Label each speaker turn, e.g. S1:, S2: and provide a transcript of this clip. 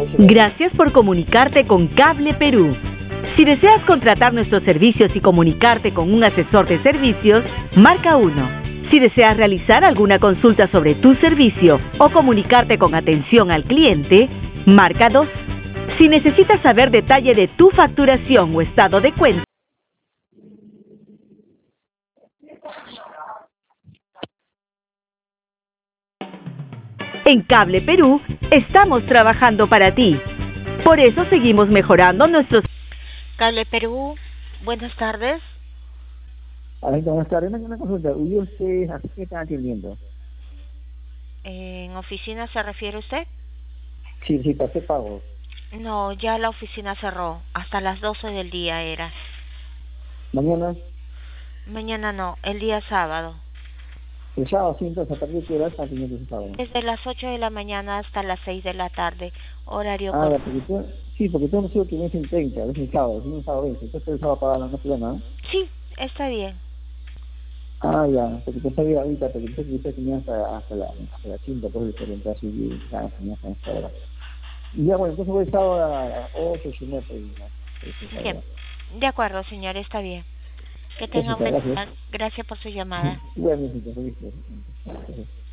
S1: Gracias por comunicarte con Cable Perú. Si deseas contratar nuestros servicios y comunicarte con un asesor de servicios, marca 1. Si deseas realizar alguna consulta sobre tu servicio o comunicarte con atención al cliente, marca 2. Si necesitas saber detalle de tu facturación o estado de cuenta, en Cable Perú estamos trabajando para ti. Por eso seguimos mejorando nuestros... Cable Perú, buenas tardes.
S2: Buenas tardes, una consulta. ¿Y usted a qué están atendiendo?
S1: ¿En oficina se refiere usted?
S2: Sí, pasé pago.
S1: No, ya la oficina cerró. Hasta las 12 del día era.
S2: ¿Mañana?
S1: Mañana no, el día sábado.
S2: El sábado, sí, entonces, ¿a partir de qué hora están atendiendo el sábado?
S1: Desde las 8 de la mañana hasta las 6 de la tarde, horario
S2: Ah, ya, porque tú no sé que vence el 30, es el sábado, si no el sábado vence, entonces el sábado pagan, no hay problema, ¿no?
S1: Sí, está bien.
S2: Ah, ya, porque tú sabías ahorita, porque pensé que usted tenía hasta la 5, por eso entrar así, hasta esta hora. Y ya, bueno, entonces voy el sábado a las 8, si no, pues,
S1: Bien, de acuerdo, señor, está bien. Que
S2: eso
S1: tenga
S2: está,
S1: un buen
S2: gracias.
S1: día. Gracias por su llamada.
S2: Bueno, feliz.